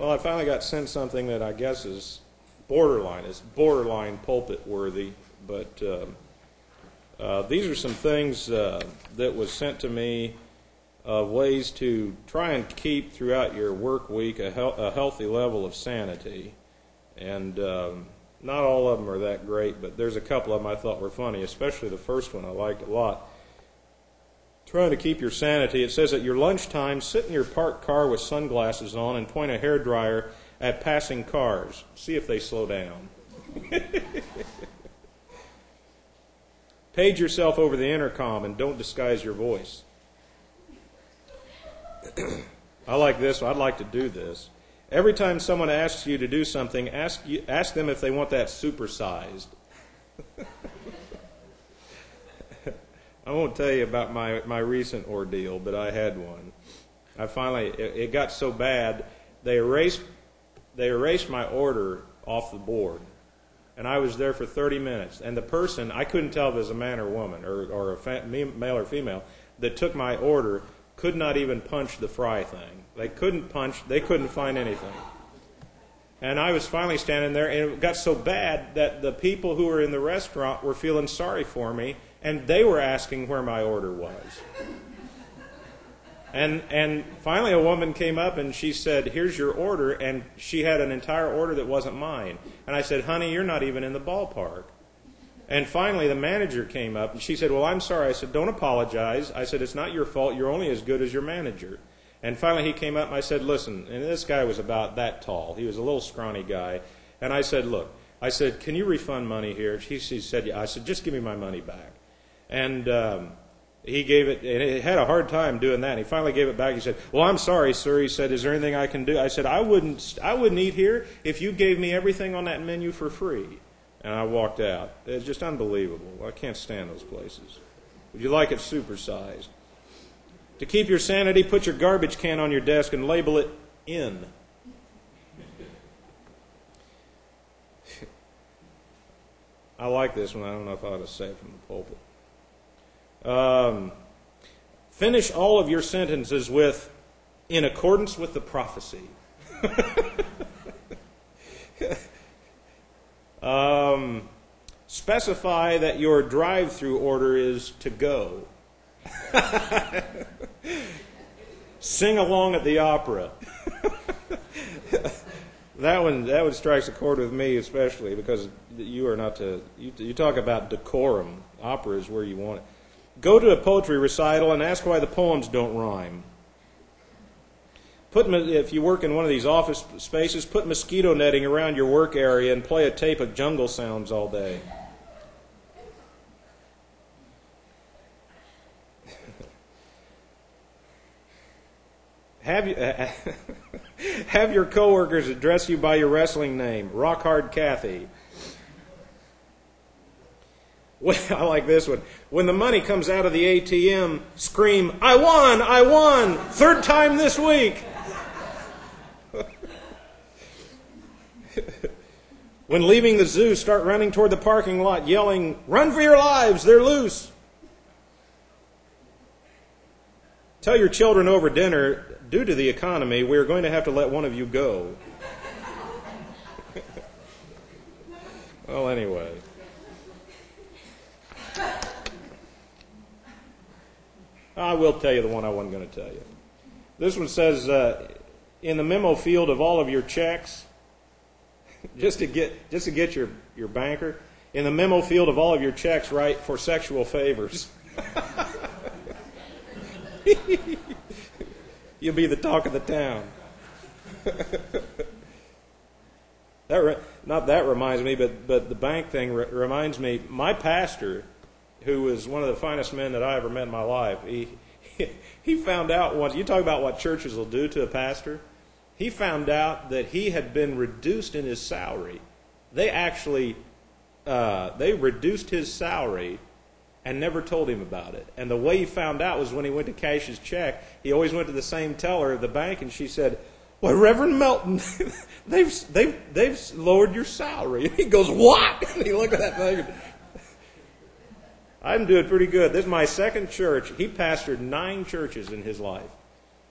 Well, I finally got sent something that I guess is borderline pulpit worthy, but these are some things that was sent to me of ways to try and keep throughout your work week a healthy level of sanity. And not all of them are that great, but there's a couple of them I thought were funny, especially the first one I liked a lot. Trying to keep your sanity. It says at your lunchtime, sit in your parked car with sunglasses on and point a hairdryer at passing cars. See if they slow down. Page yourself over the intercom and don't disguise your voice. I like this. I'd like to do this. Every time someone asks you to do something, ask them if they want that supersized. I won't tell you about my recent ordeal, but I had one. It got so bad, they erased my order off the board. And I was there for 30 minutes. And the person, I couldn't tell if it was a man or woman, or male or female, that took my order could not even punch the fry thing. They couldn't find anything. And I was finally standing there, and it got so bad that the people who were in the restaurant were feeling sorry for me, and they were asking where my order was. And finally a woman came up and she said, "Here's your order," and she had an entire order that wasn't mine. And I said, "Honey, you're not even in the ballpark." And finally the manager came up and she said, "Well, I'm sorry." I said, "Don't apologize." I said, "It's not your fault. You're only as good as your manager." And finally he came up and I said, "Listen," and this guy was about that tall. He was a little scrawny guy. And I said, "Look," I said, "can you refund money here?" He said, "Yeah." I said, "Just give me my money back." And he gave it, and he had a hard time doing that. And he finally gave it back. He said, "Well, I'm sorry, sir." He said, "Is there anything I can do?" I said, I wouldn't eat here if you gave me everything on that menu for free." And I walked out. It's just unbelievable. I can't stand those places. Would you like it supersized? To keep your sanity, put your garbage can on your desk and label it "in." I like this one. I don't know if I ought to say it from the pulpit. Finish all of your sentences with "in accordance with the prophecy." Specify that your drive-through order is "to go." Sing along at the opera. That one strikes a chord with me especially because you are not to. You talk about decorum. Opera is where you want it. Go to a poetry recital and ask why the poems don't rhyme. If you work in one of these office spaces, put mosquito netting around your work area and play a tape of jungle sounds all day. Have your coworkers address you by your wrestling name, Rock Hard Kathy. Well, I like this one. When the money comes out of the ATM, scream, "I won! I won! Third time this week!" When leaving the zoo, start running toward the parking lot, yelling, "Run for your lives! They're loose!" Tell your children over dinner, "Due to the economy, we're going to have to let one of you go." Well, anyway. I will tell you the one I wasn't going to tell you. This one says, in the memo field of all of your checks, just to get your banker, in the memo field of all of your checks, write "for sexual favors." You'll be the talk of the town. That reminds me, but the bank thing reminds me. My pastor, who was one of the finest men that I ever met in my life, he found out once. You talk about what churches will do to a pastor. He found out that he had been reduced in his salary. They actually they reduced his salary and never told him about it. And the way he found out was when he went to cash his check. He always went to the same teller at the bank, and she said, "Well, Reverend Melton, they've lowered your salary." And he goes, "What?" And he looked at that thing. I'm doing pretty good. This is my second church. He pastored 9 churches in his life.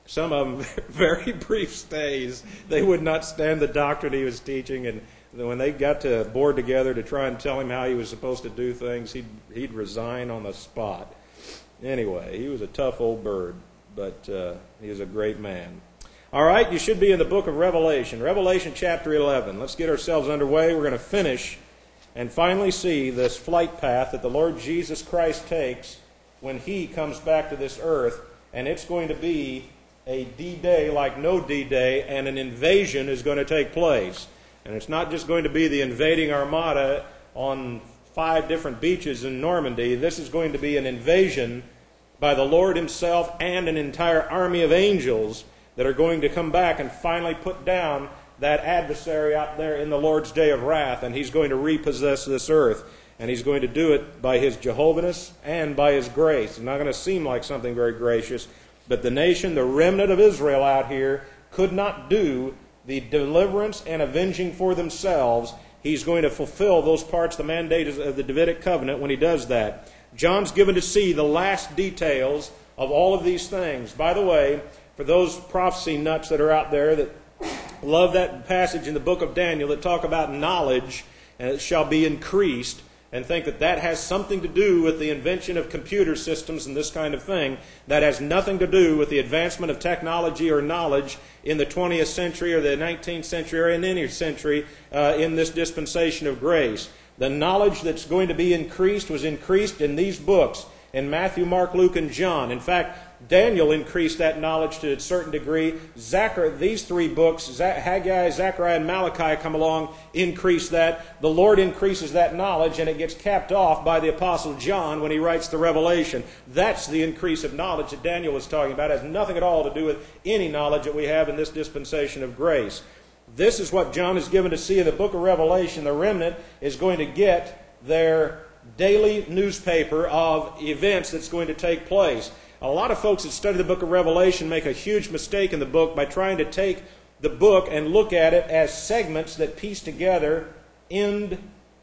Some of them very brief stays. They would not stand the doctrine he was teaching, and when they got to board together to try and tell him how he was supposed to do things, he'd resign on the spot. Anyway, he was a tough old bird, but he was a great man. All right, you should be in the book of Revelation. Revelation chapter 11. Let's get ourselves underway. We're going to finish and finally see this flight path that the Lord Jesus Christ takes when he comes back to this earth, and it's going to be a D-Day like no D-Day, and an invasion is going to take place. And it's not just going to be the invading armada on 5 different beaches in Normandy. This is going to be an invasion by the Lord himself and an entire army of angels that are going to come back and finally put down that adversary out there in the Lord's day of wrath, and he's going to repossess this earth. And he's going to do it by his Jehoviness and by his grace. It's not going to seem like something very gracious, but the nation, the remnant of Israel out here, could not do the deliverance and avenging for themselves. He's going to fulfill those parts, the mandate of the Davidic covenant, when he does that. John's given to see the last details of all of these things. By the way, for those prophecy nuts that are out there that love that passage in the book of Daniel that talk about knowledge and it shall be increased, and think that that has something to do with the invention of computer systems and this kind of thing, that has nothing to do with the advancement of technology or knowledge in the 20th century or the 19th century or in any century in this dispensation of grace. The knowledge that's going to be increased was increased in these books, in Matthew, Mark, Luke, and John. In fact, Daniel increased that knowledge to a certain degree. These 3 books, Haggai, Zechariah, and Malachi come along, increase that. The Lord increases that knowledge, and it gets capped off by the Apostle John when he writes the Revelation. That's the increase of knowledge that Daniel was talking about. It has nothing at all to do with any knowledge that we have in this dispensation of grace. This is what John is given to see in the book of Revelation. The remnant is going to get their daily newspaper of events that's going to take place. A lot of folks that study the book of Revelation make a huge mistake in the book by trying to take the book and look at it as segments that piece together end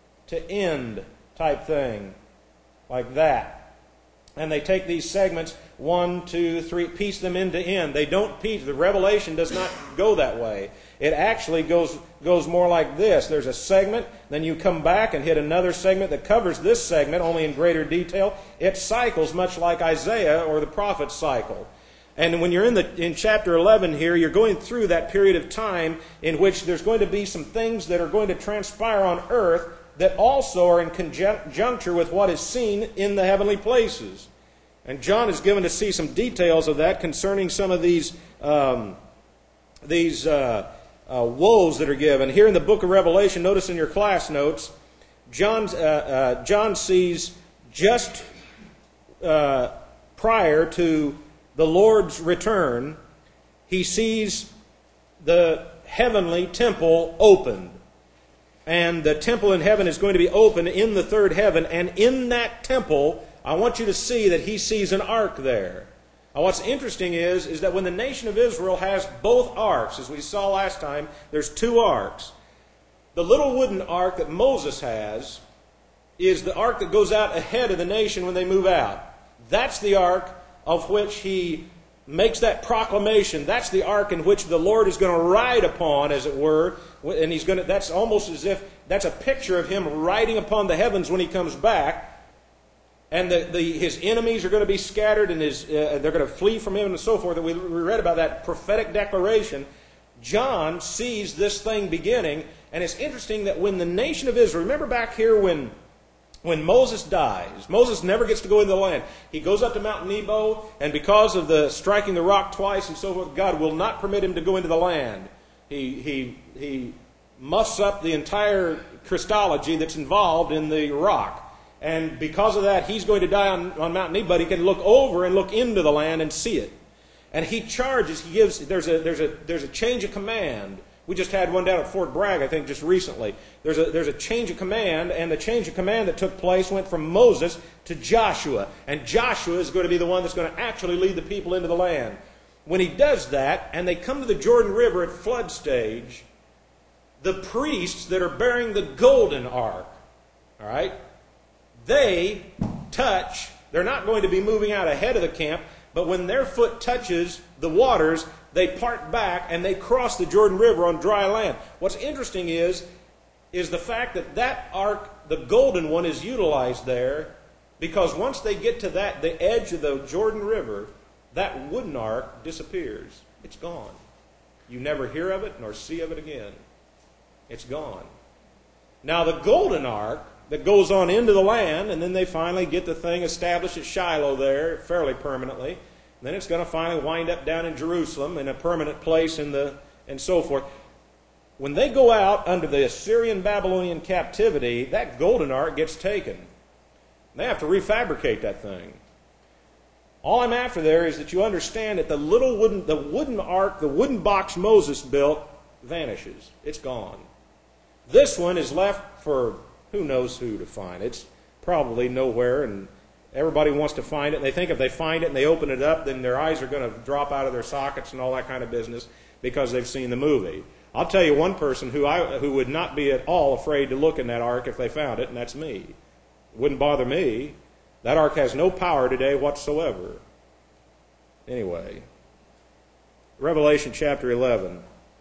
to end type thing, like that. And they take these segments, 1, 2, 3, piece them end to end. They don't piece. The Revelation does not go that way. It actually goes more like this. There's a segment, then you come back and hit another segment that covers this segment, only in greater detail. It cycles much like Isaiah or the prophets cycle. And when you're in chapter 11 here, you're going through that period of time in which there's going to be some things that are going to transpire on earth that also are in conjuncture with what is seen in the heavenly places. And John is given to see some details of that concerning some of these woes that are given. Here in the book of Revelation, notice in your class notes, John sees just prior to the Lord's return, he sees the heavenly temple opened. And the temple in heaven is going to be open in the third heaven. And in that temple, I want you to see that he sees an ark there. Now, what's interesting is that when the nation of Israel has both arks, as we saw last time, there's 2 arks. The little wooden ark that Moses has is the ark that goes out ahead of the nation when they move out. That's the ark of which he makes that proclamation. That's the ark in which the Lord is going to ride upon, as it were. And that's almost as if that's a picture of him riding upon the heavens when he comes back. And his enemies are going to be scattered, and they're going to flee from him and so forth. And we read about that prophetic declaration. John sees this thing beginning, and it's interesting that when the nation of Israel, remember back here when Moses dies, Moses never gets to go into the land. He goes up to Mount Nebo, and because of the striking the rock twice and so forth, God will not permit him to go into the land. He musts up the entire Christology that's involved in the rock. And because of that, he's going to die on Mount Nebo, but he can look over and look into the land and see it. And he charges, there's a change of command. We just had one down at Fort Bragg, I think, just recently. There's a change of command, and the change of command that took place went from Moses to Joshua. And Joshua is going to be the one that's going to actually lead the people into the land. When he does that, and they come to the Jordan River at flood stage, the priests that are bearing the golden ark, all right, they're not going to be moving out ahead of the camp, But when their foot touches the waters, they part back and they cross the Jordan River on dry land. What's interesting is the fact that that ark, the golden one, is utilized there because once they get to the edge of the Jordan River, that wooden ark disappears. It's gone. You never hear of it nor see of it again. It's gone. Now the golden ark that goes on into the land, and then they finally get the thing established at Shiloh there fairly permanently. And then it's going to finally wind up down in Jerusalem in a permanent place and so forth. When they go out under the Assyrian Babylonian captivity, that golden ark gets taken. They have to refabricate that thing. All I'm after there is that you understand that the wooden ark, the wooden box Moses built, vanishes. It's gone. This one is left for who knows who to find. It's probably nowhere, and everybody wants to find it. And they think if they find it and they open it up, then their eyes are going to drop out of their sockets and all that kind of business because they've seen the movie. I'll tell you one person who would not be at all afraid to look in that ark if they found it, and that's me. It wouldn't bother me. That ark has no power today whatsoever. Anyway, Revelation chapter 11.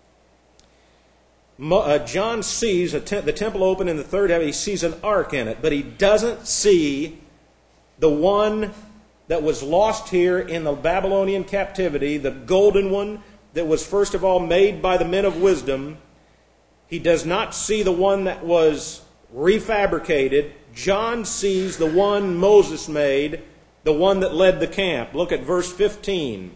John sees the temple open in the third heaven. He sees an ark in it, but he doesn't see the one that was lost here in the Babylonian captivity, the golden one that was first of all made by the men of wisdom. He does not see the one that was refabricated. John sees the one Moses made, the one that led the camp. Look at verse 15.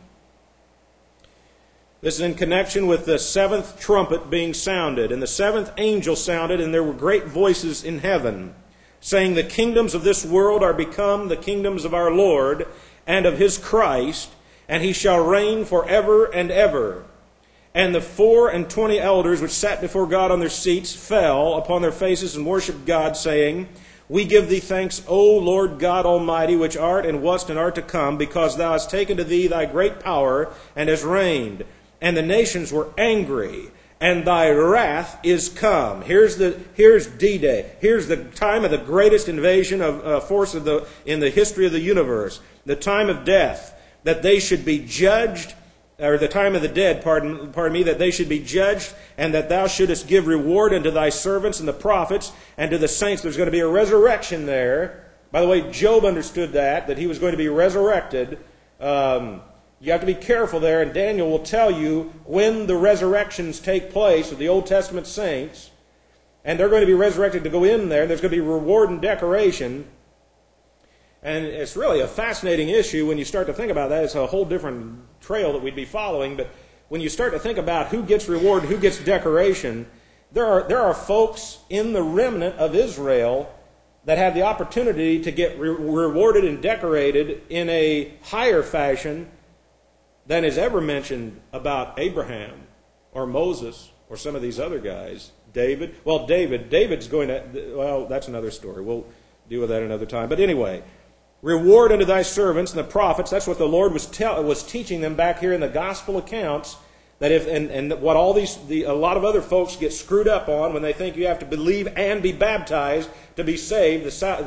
This is in connection with the seventh trumpet being sounded. And the seventh angel sounded, and there were great voices in heaven, saying, the kingdoms of this world are become the kingdoms of our Lord and of his Christ, and he shall reign forever and ever. And the 24 elders which sat before God on their seats fell upon their faces and worshipped God, saying, we give thee thanks, O Lord God Almighty, which art and wast and art to come, because thou hast taken to thee thy great power and hast reigned. And the nations were angry, and thy wrath is come. Here's D-Day. Here's the time of the greatest invasion of force in the history of the universe. The time of death, that they should be judged, or the time of the dead, pardon me, that they should be judged, and that thou shouldest give reward unto thy servants and the prophets and to the saints. There's going to be a resurrection there. By the way, Job understood that he was going to be resurrected. You have to be careful there, and Daniel will tell you when the resurrections take place of the Old Testament saints, and they're going to be resurrected to go in there. There's going to be reward and decoration, and it's really a fascinating issue when you start to think about that. It's a whole different trail that we'd be following, but when you start to think about who gets reward and who gets decoration, there are folks in the remnant of Israel that have the opportunity to get rewarded and decorated in a higher fashion than is ever mentioned about Abraham or Moses or some of these other guys. David. Well, David's going to, well, that's another story. We'll deal with that another time. But anyway, reward unto thy servants and the prophets. That's what the Lord was teaching them back here in the gospel accounts. That and what a lot of other folks get screwed up on when they think you have to believe and be baptized to be saved.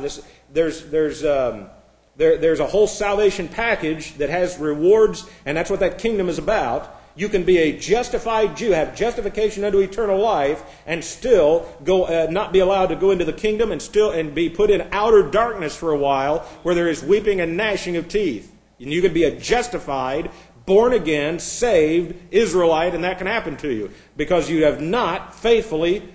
There's a whole salvation package that has rewards, and that's what that kingdom is about. You can be a justified Jew, have justification unto eternal life, and still not be allowed to go into the kingdom, and be put in outer darkness for a while, where there is weeping and gnashing of teeth. And you can be a justified, born again, saved Israelite, and that can happen to you because you have not faithfully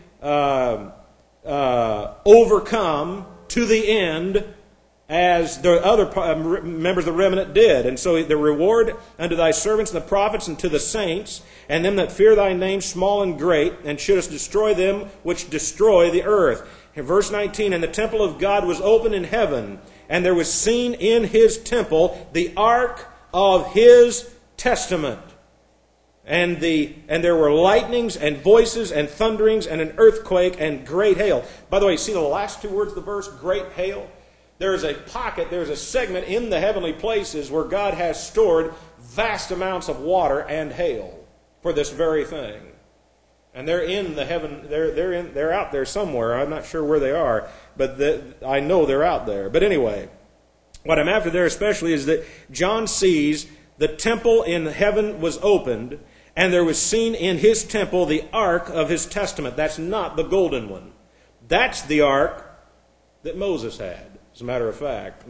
overcome to the end as the other members of the remnant did. And so the reward unto thy servants and the prophets and to the saints, and them that fear thy name, small and great, and shouldest destroy them which destroy the earth. In verse 19, and the temple of God was open in heaven, and there was seen in his temple the ark of his testament. And there were lightnings and voices and thunderings and an earthquake and great hail. By the way, see the last two words of the verse, great hail? There is a pocket, there is a segment in the heavenly places where God has stored vast amounts of water and hail for this very thing. And they're in the heaven, they're out there somewhere. I'm not sure where they are, but I know they're out there. But anyway, What I'm after there especially is that John sees the temple in heaven was opened, and there was seen in his temple the ark of his testament. That's not the golden one. That's the ark that Moses had, as a matter of fact.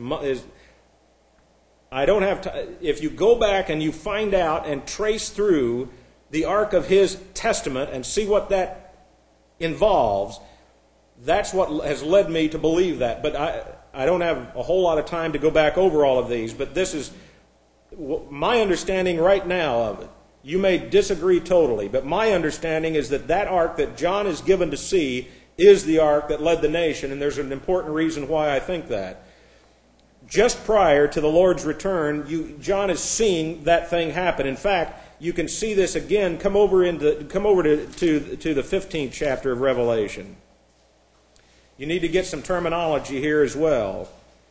I don't have to. If you go back and you find out and trace through the ark of his testament and see what that involves, that's what has led me to believe that. But I don't have a whole lot of time to go back over all of these, but this is my understanding right now of it. You may disagree totally, but my understanding is that that ark that John is given to see is the ark that led the nation, and there's an important reason why I think that. Just prior to the Lord's return, John is seeing that thing happen. In fact, you can see this again. Come over to the 15th chapter of Revelation. You need to get some terminology here as well.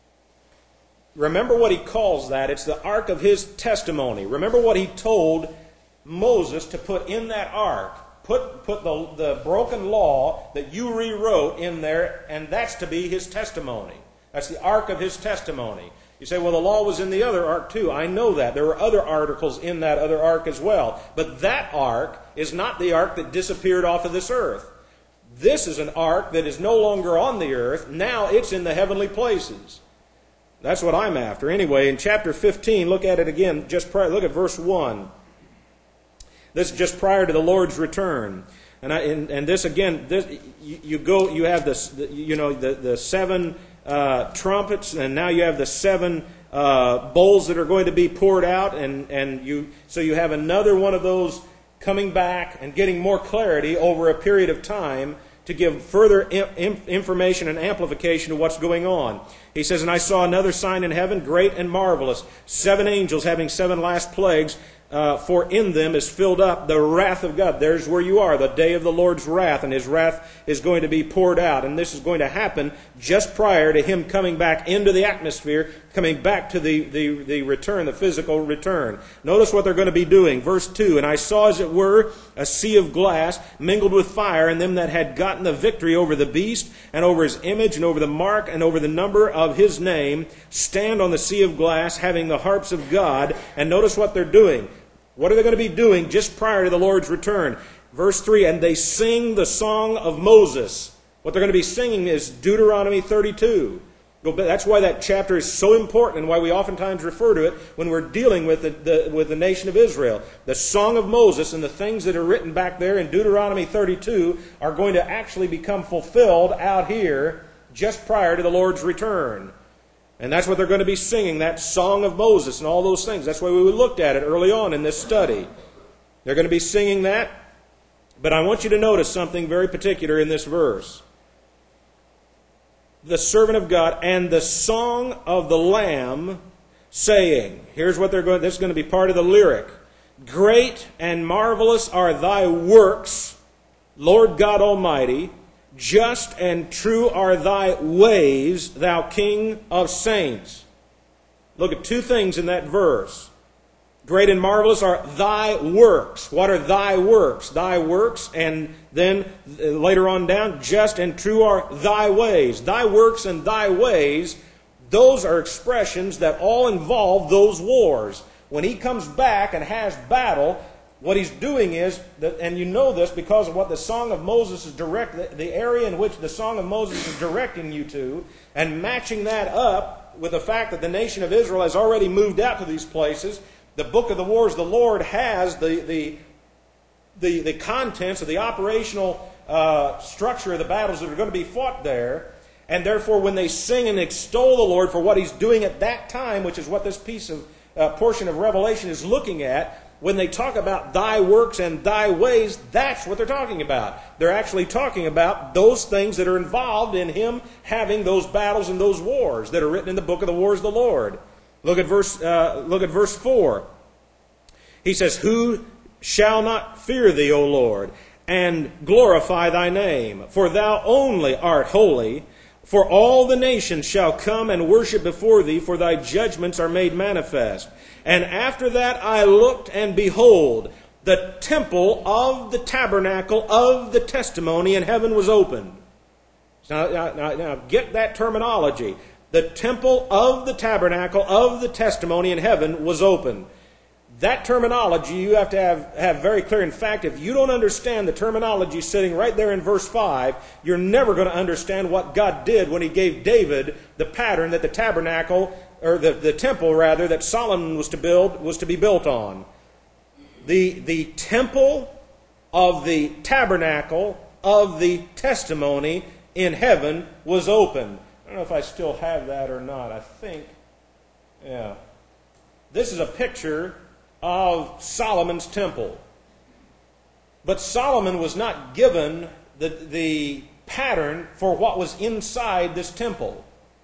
Remember what he calls that. It's the ark of his testimony. Remember what he told Moses to put in that ark. Put the broken law that you rewrote in there, and that's to be his testimony. That's the ark of his testimony. You say, well, the law was in the other ark too. I know that. There were other articles in that other ark as well. But that ark is not the ark that disappeared off of this earth. This is an ark that is no longer on the earth. Now it's in the heavenly places. That's what I'm after. Anyway, in chapter 15, look at it again. Look at verse 1. This is just prior to the Lord's return. And this again, you have the seven trumpets, and now you have the seven bowls that are going to be poured out, so you have another one of those coming back and getting more clarity over a period of time to give further information and amplification to what's going on. He says, and I saw another sign in heaven, great and marvelous, 7 angels having 7 last plagues, for in them is filled up the wrath of God. There's where you are, the day of the Lord's wrath, and his wrath is going to be poured out. And this is going to happen just prior to him coming back into the atmosphere, coming back to the return, the physical return. Notice what they're going to be doing. Verse 2, and I saw as it were a sea of glass mingled with fire, and them that had gotten the victory over the beast, and over his image, and over the mark, and over the number of his name, stand on the sea of glass, having the harps of God. And notice what they're doing. What are they going to be doing just prior to the Lord's return? Verse 3, and they sing the song of Moses. What they're going to be singing is Deuteronomy 32. That's why that chapter is so important and why we oftentimes refer to it when we're dealing with the nation of Israel. The Song of Moses and the things that are written back there in Deuteronomy 32 are going to actually become fulfilled out here just prior to the Lord's return. And that's what they're going to be singing, that Song of Moses and all those things. That's why we looked at it early on in this study. They're going to be singing that. But I want you to notice something very particular in this verse. The servant of God and the song of the Lamb saying, here's what they're going, this is going to be part of the lyric. Great and marvelous are thy works, Lord God Almighty. Just and true are thy ways, thou King of saints. Look at 2 things in that verse. Great and marvelous are thy works. What are thy works? Thy works, and then later on down, just and true are thy ways. Thy works and thy ways, those are expressions that all involve those wars. When he comes back and has battle, what he's doing is, and you know this because of what the Song of Moses is the area in which the Song of Moses is directing you to, and matching that up with the fact that the nation of Israel has already moved out to these places. The book of the wars, the Lord has the contents of the operational structure of the battles that are going to be fought there. And therefore, when they sing and extol the Lord for what he's doing at that time, which is what this piece of portion of Revelation is looking at, when they talk about thy works and thy ways, that's what they're talking about. They're actually talking about those things that are involved in him having those battles and those wars that are written in the book of the wars of the Lord. Look at verse 4. He says, who shall not fear thee, O Lord, and glorify thy name? For thou only art holy. For all the nations shall come and worship before thee, for thy judgments are made manifest. And after that I looked, and behold, the temple of the tabernacle of the testimony in heaven was opened. Now get that terminology. The temple of the tabernacle of the testimony in heaven was opened. That terminology you have to have very clear. In fact, if you don't understand the terminology sitting right there in verse 5, you're never going to understand what God did when He gave David the pattern that the tabernacle, or the temple rather, that Solomon was to build, was to be built on. The temple of the tabernacle of the testimony in heaven was opened. I don't know if I still have that or not. I think, yeah. This is a picture of Solomon's temple. But Solomon was not given the pattern for what was inside this temple.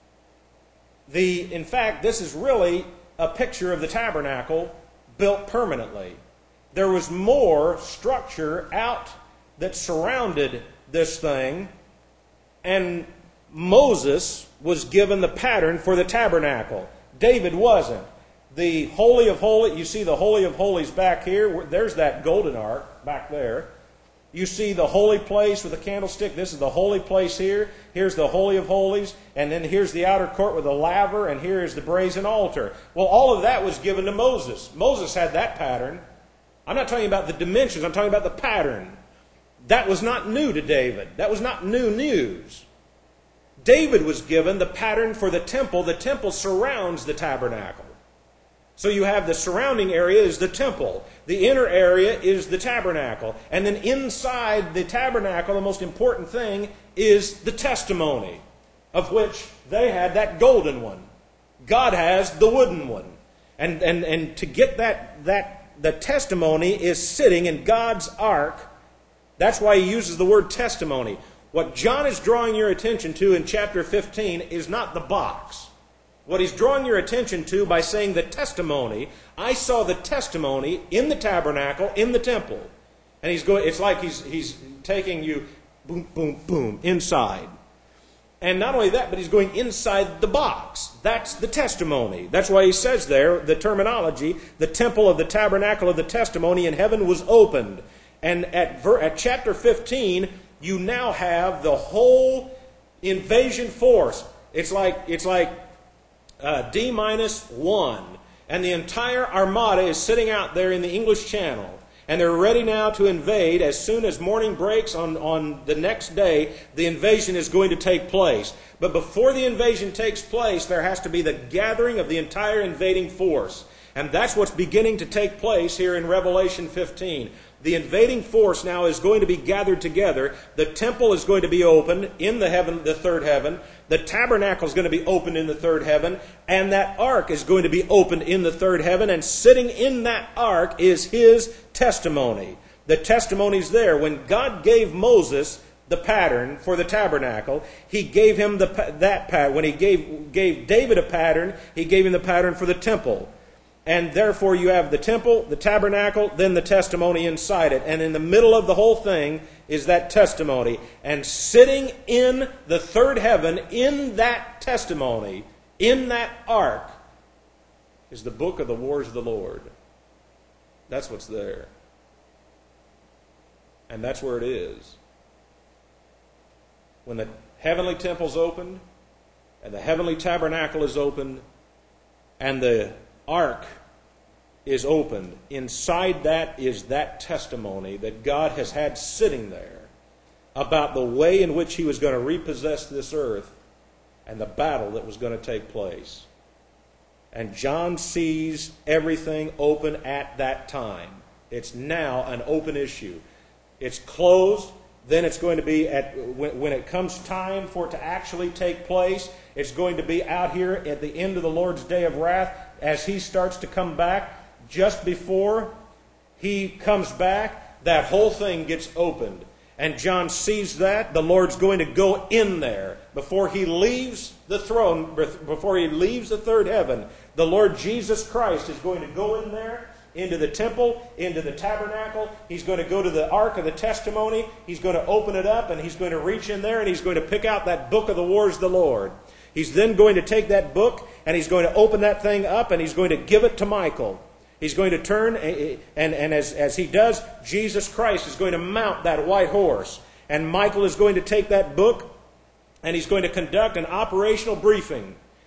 In fact, this is really a picture of the tabernacle built permanently. There was more structure out that surrounded this thing, and Moses was given the pattern for the tabernacle. David wasn't. The Holy of Holies, you see the Holy of Holies back here. There's that golden ark back there. You see the holy place with the candlestick. This is the holy place here. Here's the Holy of Holies. And then here's the outer court with the laver. And here is the brazen altar. Well, all of that was given to Moses. Moses had that pattern. I'm not talking about the dimensions. I'm talking about the pattern. That was not new to David. That was not new news. David was given the pattern for the temple. The temple surrounds the tabernacle. So you have the surrounding area is the temple. The inner area is the tabernacle. And then inside the tabernacle, the most important thing is the testimony, of which they had that golden one. God has the wooden one. And to get the testimony is sitting in God's ark. That's why he uses the word testimony. What John is drawing your attention to in chapter 15 is not the box. What he's drawing your attention to by saying the testimony, I saw the testimony in the tabernacle, in the temple. And it's like he's taking you, boom, boom, boom, inside. And not only that, but he's going inside the box. That's the testimony. That's why he says there, the terminology, the temple of the tabernacle of the testimony in heaven was opened. And at chapter 15, you now have the whole invasion force. It's like D-1, and the entire armada is sitting out there in the English Channel, and they're ready now to invade. As soon as morning breaks on the next day, the invasion is going to take place. But before the invasion takes place, there has to be the gathering of the entire invading force. And that's what's beginning to take place here in Revelation 15. The invading force now is going to be gathered together. The temple is going to be opened in the third heaven. The tabernacle is going to be opened in the third heaven. And that ark is going to be opened in the third heaven. And sitting in that ark is his testimony. The testimony's there. When God gave Moses the pattern for the tabernacle, he gave him that pattern. When he gave David a pattern, he gave him the pattern for the temple. And therefore you have the temple, the tabernacle, then the testimony inside it. And in the middle of the whole thing is that testimony. And sitting in the third heaven, in that testimony, in that ark, is the book of the wars of the Lord. That's what's there. And that's where it is. When the heavenly temple's opened, and the heavenly tabernacle is opened, and the ark is opened, inside that is that testimony that God has had sitting there about the way in which he was going to repossess this earth and the battle that was going to take place. And John sees everything open at that time. It's now an open issue. It's closed. Then it's going to be, when it comes time for it to actually take place, it's going to be out here at the end of the Lord's day of wrath as he starts to come back. Just before he comes back, that whole thing gets opened. And John sees that. The Lord's going to go in there. Before he leaves the throne, before he leaves the third heaven, the Lord Jesus Christ is going to go in there, into the temple, into the tabernacle. He's going to go to the ark of the testimony. He's going to open it up, and he's going to reach in there, and he's going to pick out that book of the wars of the Lord. He's then going to take that book, and he's going to open that thing up, and he's going to give it to Michael. He's going to turn, and as he does, Jesus Christ is going to mount that white horse. And Michael is going to take that book, and he's going to conduct an operational briefing.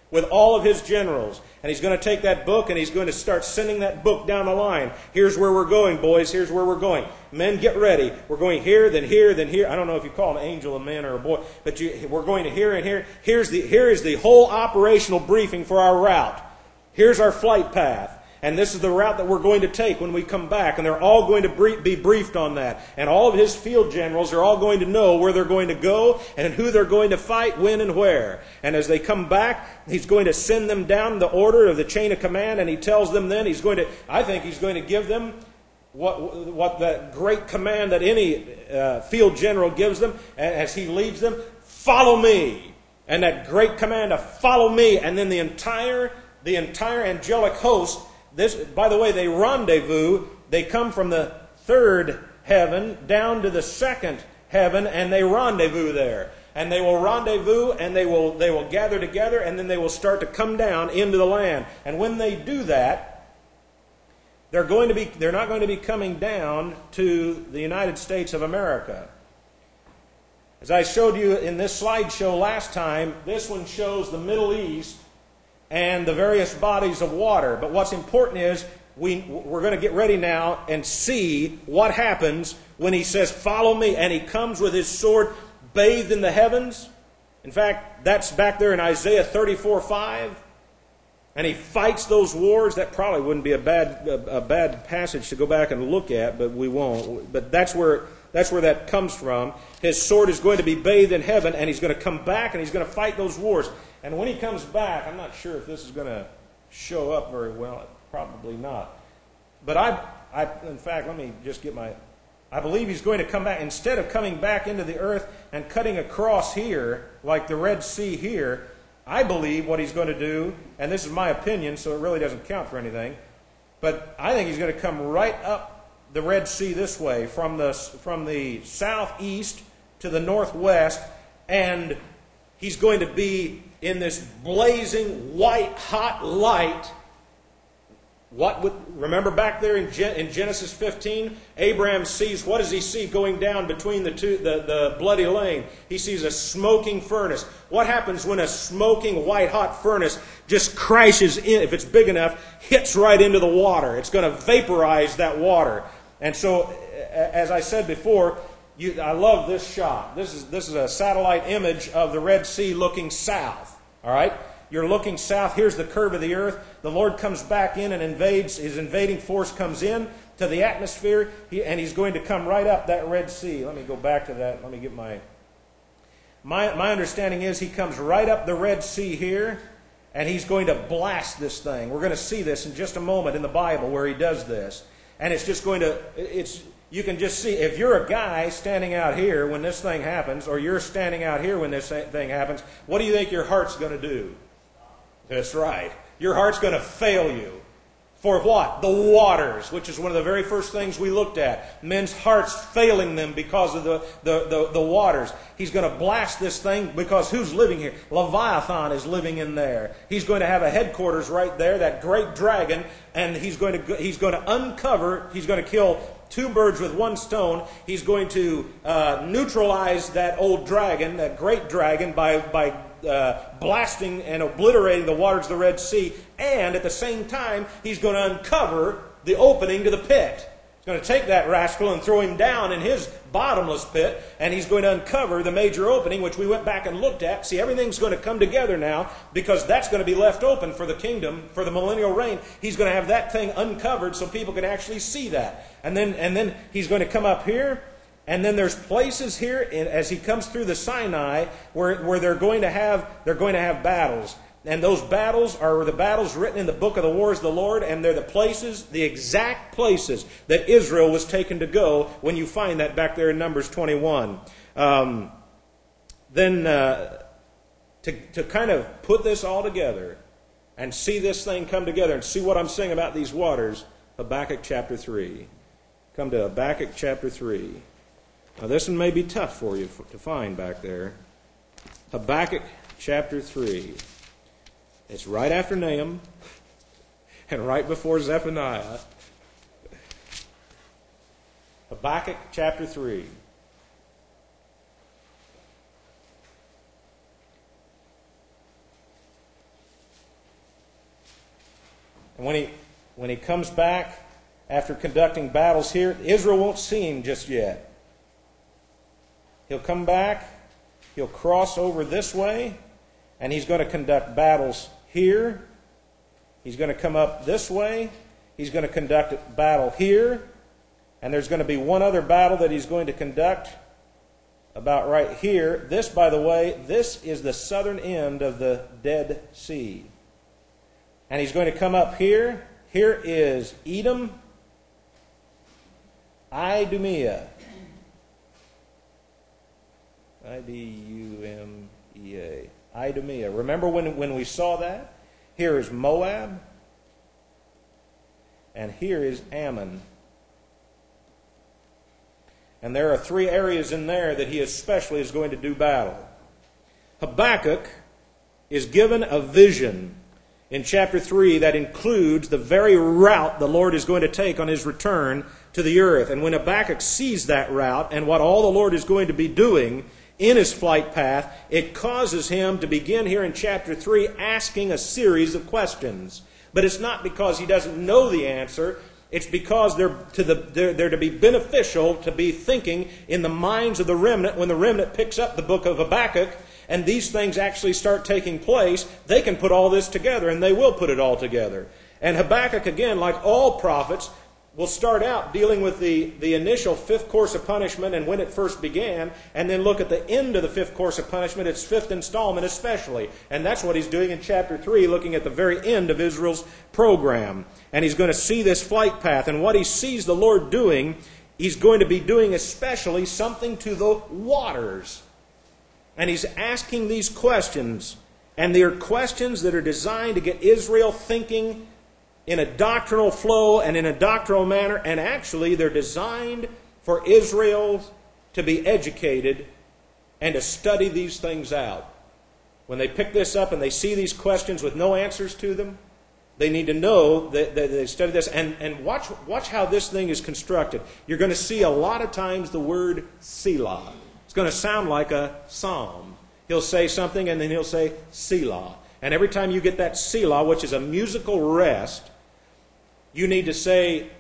with all of his generals. And he's going to take that book and he's going to start sending that book down the line. Here's where we're going, boys. Here's where we're going. Men, get ready. We're going here, then here, then here. I don't know if you call an angel a man or a boy, but we're going to here and here. Here is the whole operational briefing for our route. Here's our flight path. And this is the route that we're going to take when we come back. And they're all going to be briefed on that. And all of his field generals are all going to know where they're going to go and who they're going to fight, when, and where. And as they come back, he's going to send them down the order of the chain of command. And he tells them then, I think he's going to give them what that great command that any field general gives them as he leads them. Follow me. And that great command to follow me. And then the entire angelic host. This, by the way, they rendezvous. They come from the third heaven down to the second heaven, and they rendezvous there. And they will rendezvous, and they will gather together, and then they will start to come down into the land. And when they do that, they're not going to be coming down to the United States of America. As I showed you in this slideshow last time, this one shows the Middle East and the various bodies of water. But what's important is we're going to get ready now and see what happens when he says, follow me, and he comes with his sword bathed in the heavens. In fact, that's back there in Isaiah 34:5. And he fights those wars. That probably wouldn't be a bad passage to go back and look at, but we won't. But that's where that comes from. His sword is going to be bathed in heaven, and he's going to come back and he's going to fight those wars. And when he comes back, I'm not sure if this is going to show up very well. Probably not. But in fact, let me just get I believe he's going to come back. Instead of coming back into the earth and cutting across here, like the Red Sea here, I believe what he's going to do, and this is my opinion, so it really doesn't count for anything, but I think he's going to come right up the Red Sea this way, from the southeast to the northwest, and he's going to be in this blazing white hot light. Remember back there in Genesis 15, Abraham sees, what does he see going down between the bloody lane? He sees a smoking furnace. What happens when a smoking white hot furnace just crashes in, if it's big enough, hits right into the water? It's going to vaporize that water. And so, as I said before, I love this shot. This is a satellite image of the Red Sea looking south. All right? You're looking south. Here's the curve of the earth. The Lord comes back in and invades. His invading force comes in to the atmosphere, and he's going to come right up that Red Sea. Let me go back to that. Let me get my understanding is he comes right up the Red Sea here, and he's going to blast this thing. We're going to see this in just a moment in the Bible where he does this. And it's just going to, you can just see, if you're a guy standing out here when this thing happens, or you're standing out here when this thing happens, what do you think your heart's going to do? That's right. Your heart's going to fail you. For what? The waters, which is one of the very first things we looked at. Men's hearts failing them because of the waters. He's going to blast this thing because who's living here? Leviathan is living in there. He's going to have a headquarters right there, that great dragon, and he's going to kill two birds with one stone. He's going to neutralize that old dragon, that great dragon, by blasting and obliterating the waters of the Red Sea, and at the same time, he's going to uncover the opening to the pit. He's going to take that rascal and throw him down in his bottomless pit, and he's going to uncover the major opening, which we went back and looked at. See, everything's going to come together now, because that's going to be left open for the kingdom, for the millennial reign. He's going to have that thing uncovered so people can actually see that. And then he's going to come up here. And then there's places here as he comes through the Sinai where they're going to have battles. And those battles are the battles written in the book of the wars of the Lord, and they're the exact places that Israel was taken to go when you find that back there in Numbers 21. To kind of put this all together and see this thing come together and see what I'm saying about these waters, Habakkuk chapter 3. Come to Habakkuk chapter 3. Now, this one may be tough for you to find back there. Habakkuk chapter 3. It's right after Nahum and right before Zephaniah. Habakkuk chapter 3. And when he comes back after conducting battles here, Israel won't see him just yet. He'll come back, he'll cross over this way, and he's going to conduct battles here. He's going to come up this way. He's going to conduct a battle here. And there's going to be one other battle that he's going to conduct about right here. This, by the way, this is the southern end of the Dead Sea. And he's going to come up here. Here is Edom, Idumea. Idumea. Idumea. Remember when we saw that? Here is Moab. And here is Ammon. And there are 3 areas in there that he especially is going to do battle. Habakkuk is given a vision in chapter 3 that includes the very route the Lord is going to take on his return to the earth. And when Habakkuk sees that route and what all the Lord is going to be doing in his flight path, it causes him to begin here in chapter 3 asking a series of questions. But it's not because he doesn't know the answer. It's because they're to be beneficial to be thinking in the minds of the remnant. When the remnant picks up the book of Habakkuk and these things actually start taking place, they can put all this together, and they will put it all together. And Habakkuk, again, like all prophets, will start out dealing with the initial 5th course of punishment and when it first began, and then look at the end of the 5th course of punishment, its 5th installment especially. And that's what he's doing in chapter 3, looking at the very end of Israel's program. And he's going to see this flight path. And what he sees the Lord doing, he's going to be doing especially something to the waters. And he's asking these questions. And they're questions that are designed to get Israel thinking in a doctrinal flow and in a doctrinal manner, and actually they're designed for Israel to be educated and to study these things out. When they pick this up and they see these questions with no answers to them, they need to know that they study this. And watch how this thing is constructed. You're going to see a lot of times the word Selah. It's going to sound like a psalm. He'll say something and then he'll say Selah. And every time you get that Selah, which is a musical rest, you need to say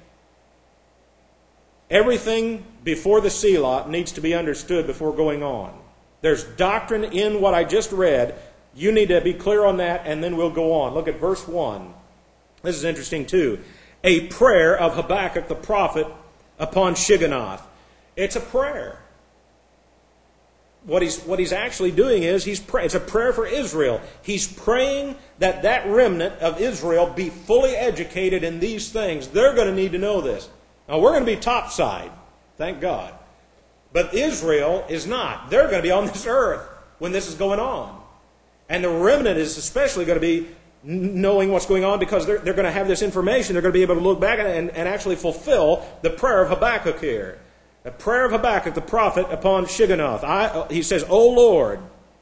everything before the Selah needs to be understood before going on. There's doctrine in what I just read. You need to be clear on that, and then we'll go on. Look at verse 1. This is interesting too. A prayer of Habakkuk the prophet upon Shigionoth. It's a prayer. What he's actually doing is it's a prayer for Israel. He's praying that remnant of Israel be fully educated in these things. They're going to need to know this. Now, we're going to be topside, thank God. But Israel is not. They're going to be on this earth when this is going on. And the remnant is especially going to be knowing what's going on because they're going to have this information. They're going to be able to look back and actually fulfill the prayer of Habakkuk here. A prayer of Habakkuk the prophet upon Shigionoth. He says, O Lord,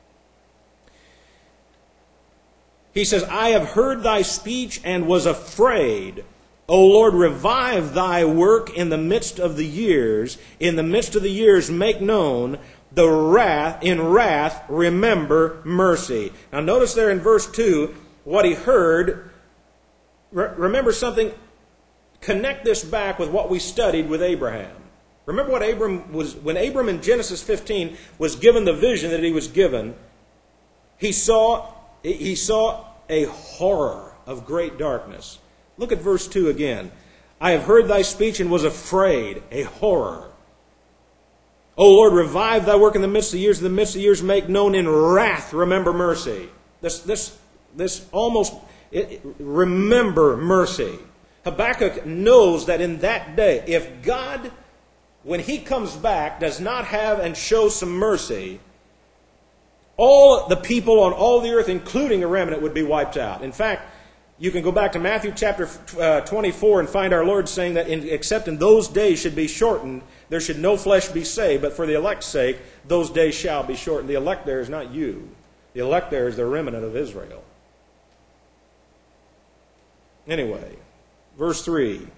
he says, I have heard thy speech and was afraid. O Lord, revive thy work in the midst of the years. In the midst of the years, make known the wrath. In wrath, remember mercy. Now notice there in verse 2, what he heard. Remember something. Connect this back with what we studied with Abraham. Remember what when Abram in Genesis 15 was given the vision that he was given, he saw a horror of great darkness. Look at verse 2 again. I have heard thy speech and was afraid, a horror. O Lord, revive thy work in the midst of the years. In the midst of the years, make known in wrath, remember mercy. Remember mercy. Habakkuk knows that in that day, if God, when he comes back, does not have and show some mercy, all the people on all the earth, including a remnant, would be wiped out. In fact, you can go back to Matthew chapter 24 and find our Lord saying that except in those days should be shortened, there should no flesh be saved, but for the elect's sake, those days shall be shortened. The elect there is not you. The elect there is the remnant of Israel. Anyway, verse 3.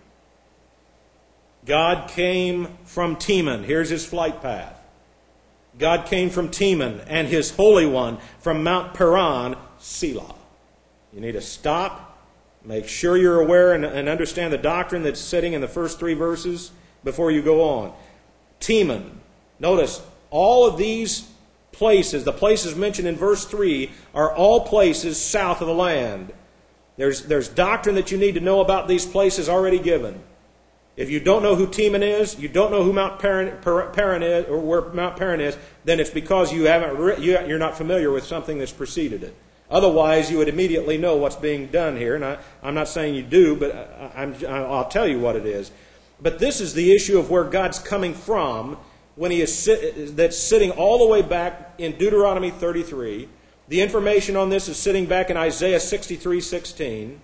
God came from Teman. Here's his flight path. God came from Teman, and his Holy One from Mount Paran, Selah. You need to stop, Make sure you're aware and understand the doctrine that's sitting in the first 3 verses before you go on. Teman. Notice, all of these places, the places mentioned in verse 3, are all places south of the land. There's doctrine that you need to know about these places already given. If you don't know who Teman is, you don't know who Mount Paran is, or where Mount Paran is, then it's because you're not familiar with something that's preceded it. Otherwise, you would immediately know what's being done here. And I'm not saying you do, but I'll tell you what it is. But this is the issue of where God's coming from when He is that's sitting all the way back in Deuteronomy 33. The information on this is sitting back in Isaiah 63:16.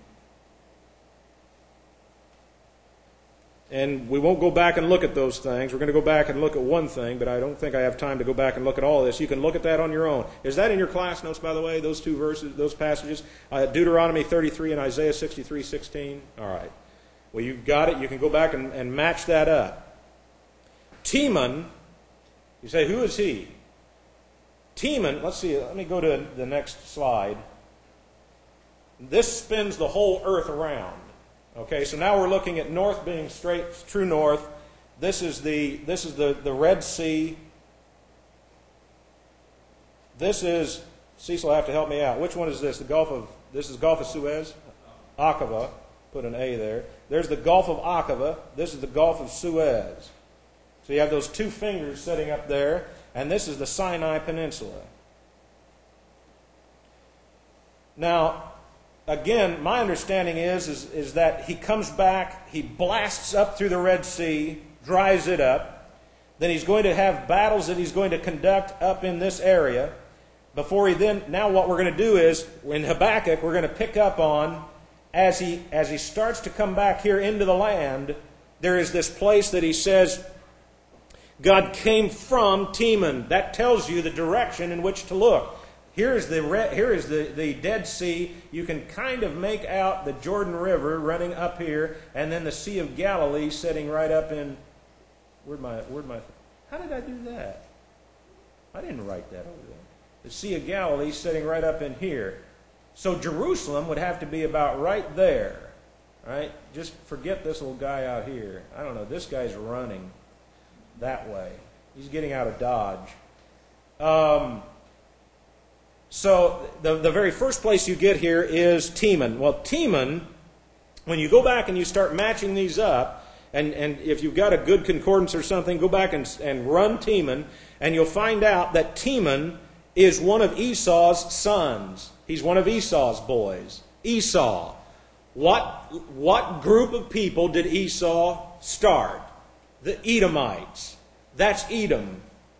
And we won't go back and look at those things. We're going to go back and look at one thing, but I don't think I have time to go back and look at all of this. You can look at that on your own. Is that in your class notes, by the way, those 2 verses, those passages? Deuteronomy 33 and Isaiah 63:16? All right. Well, you've got it. You can go back and match that up. Teman, you say, who is he? Teman, let's see, let me go to the next slide. This spins the whole earth around. Okay, so now we're looking at north being straight, true north. This is the Red Sea. This is, Cecil will have to help me out. Which one is this? This is Gulf of Suez? Aqaba. Put an A there. There's the Gulf of Aqaba. This is the Gulf of Suez. So you have those 2 fingers sitting up there, and this is the Sinai Peninsula. Now, again, my understanding is that he comes back, he blasts up through the Red Sea, dries it up. Then he's going to have battles that he's going to conduct up in this area. Before he then, now what we're going to do is, in Habakkuk, we're going to pick up on, as he starts to come back here into the land, there is this place that he says, God came from Teman. That tells you the direction in which to look. Here is the Dead Sea. You can kind of make out the Jordan River running up here, and then the Sea of Galilee sitting right up in. How did I do that? I didn't write that over there. The Sea of Galilee sitting right up in here. So Jerusalem would have to be about right there. Right? Just forget this little guy out here. I don't know. This guy's running that way. He's getting out of Dodge. So the very first place you get here is Teman. Well, Teman, when you go back and you start matching these up, and if you've got a good concordance or something, go back and run Teman, and you'll find out that Teman is one of Esau's sons. He's one of Esau's boys. Esau. What group of people did Esau start? The Edomites. That's Edom.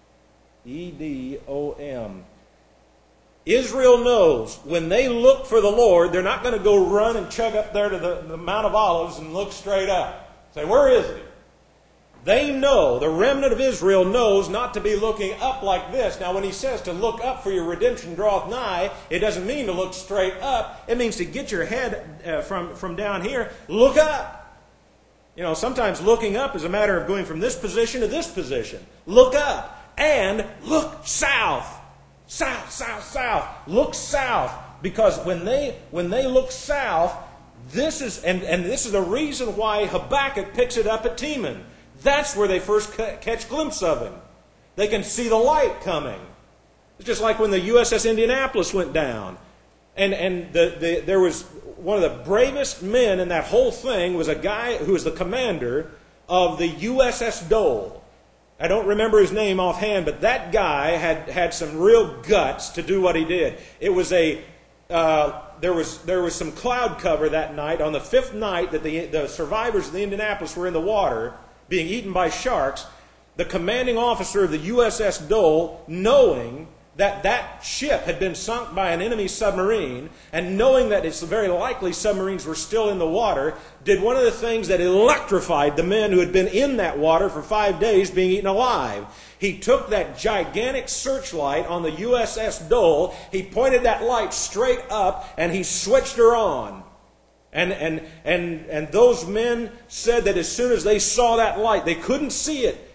Edom. Israel knows when they look for the Lord, they're not going to go run and chug up there to the Mount of Olives and look straight up. Say, where is He? They know, the remnant of Israel knows not to be looking up like this. Now, when he says to look up for your redemption draweth nigh, it doesn't mean to look straight up. It means to get your head from down here, look up. You know, sometimes looking up is a matter of going from this position to this position. Look up and look south. South, south, south. Look south. Because when they look south, this is the reason why Habakkuk picks it up at Teman. That's where they first catch a glimpse of him. They can see the light coming. It's just like when the USS Indianapolis went down. And there was one of the bravest men in that whole thing was a guy who was the commander of the USS Dole. I don't remember his name offhand, but that guy had some real guts to do what he did. It was there was some cloud cover that night. On the 5th night that the survivors of the Indianapolis were in the water, being eaten by sharks, the commanding officer of the USS Dole, knowing that ship had been sunk by an enemy submarine, and knowing that it's very likely submarines were still in the water, did one of the things that electrified the men who had been in that water for 5 days being eaten alive. He took that gigantic searchlight on the USS Dole, he pointed that light straight up, and he switched her on. And those men said that as soon as they saw that light, they couldn't see it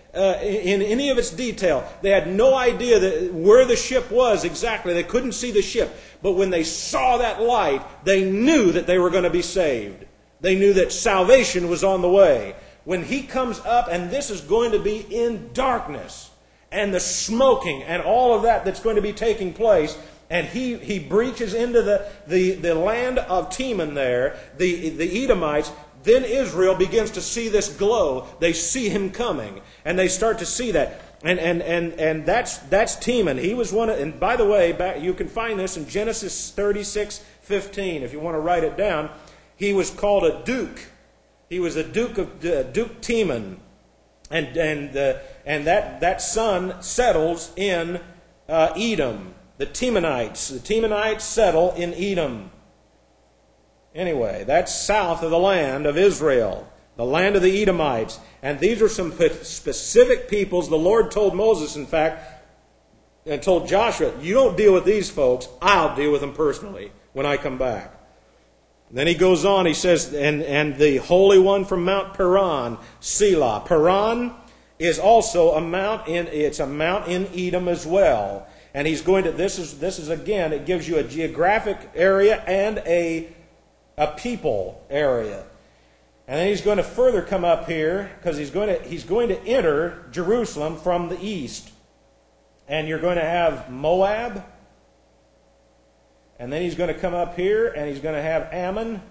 in any of its detail. They had no idea where the ship was exactly. They couldn't see the ship. But when they saw that light, they knew that they were going to be saved. They knew that salvation was on the way. When he comes up, and this is going to be in darkness, and the smoking, and all of that that's going to be taking place, and he breaches into the land of Teman there, the Edomites, then Israel begins to see this glow. They see him coming, and they start to see that. And that's Teman. He was one of, and by the way, you can find this in Genesis 36:15 if you want to write it down. He was called a duke. He was a duke of Duke Teman, and that son settles in Edom. The Temanites settle in Edom. Anyway, that's south of the land of Israel, the land of the Edomites. And these are some specific peoples. The Lord told Moses, in fact, and told Joshua, you don't deal with these folks, I'll deal with them personally when I come back. Then he goes on, he says, and the Holy One from Mount Paran, Selah. Paran is also a mount in Edom as well. And he's going to, this is again, it gives you a geographic area and a people area. And then he's going to further come up here, because he's going to enter Jerusalem from the east. And you're going to have Moab. And then he's going to come up here, and he's going to have Ammon.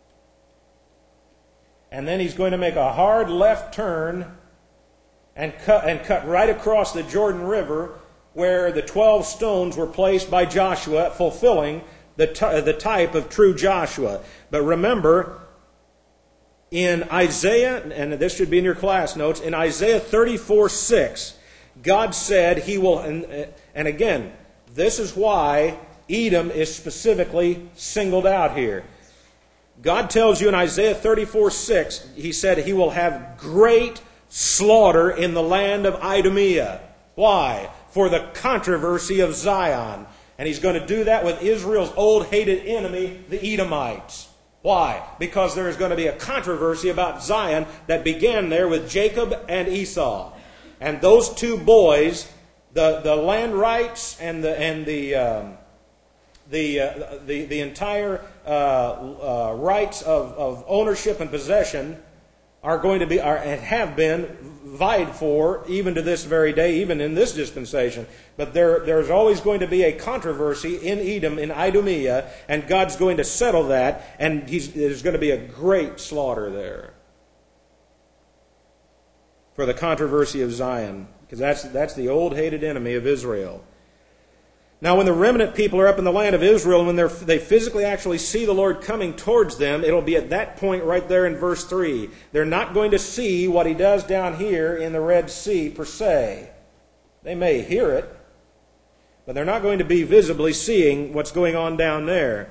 And then he's going to make a hard left turn and cut right across the Jordan River, where the 12 stones were placed by Joshua, fulfilling the type of true Joshua. But remember, in Isaiah, and this should be in your class notes, in Isaiah 34:6, God said He will, and again, this is why Edom is specifically singled out here. God tells you in Isaiah 34:6, He said He will have great slaughter in the land of Idumea. Why? For the controversy of Zion. And He's going to do that with Israel's old hated enemy, the Edomites. Why? Because there is going to be a controversy about Zion that began there with Jacob and Esau. And those two boys, the land rights and the entire rights of ownership and possession are going to be, and have been vied for even to this very day, even in this dispensation. But there's always going to be a controversy in Edom, in Idumea, and God's going to settle that, and there's going to be a great slaughter there for the controversy of Zion, because that's the old hated enemy of Israel. Now, when the remnant people are up in the land of Israel, and when they physically actually see the Lord coming towards them, it'll be at that point right there in verse 3. They're not going to see what He does down here in the Red Sea per se. They may hear it, but they're not going to be visibly seeing what's going on down there.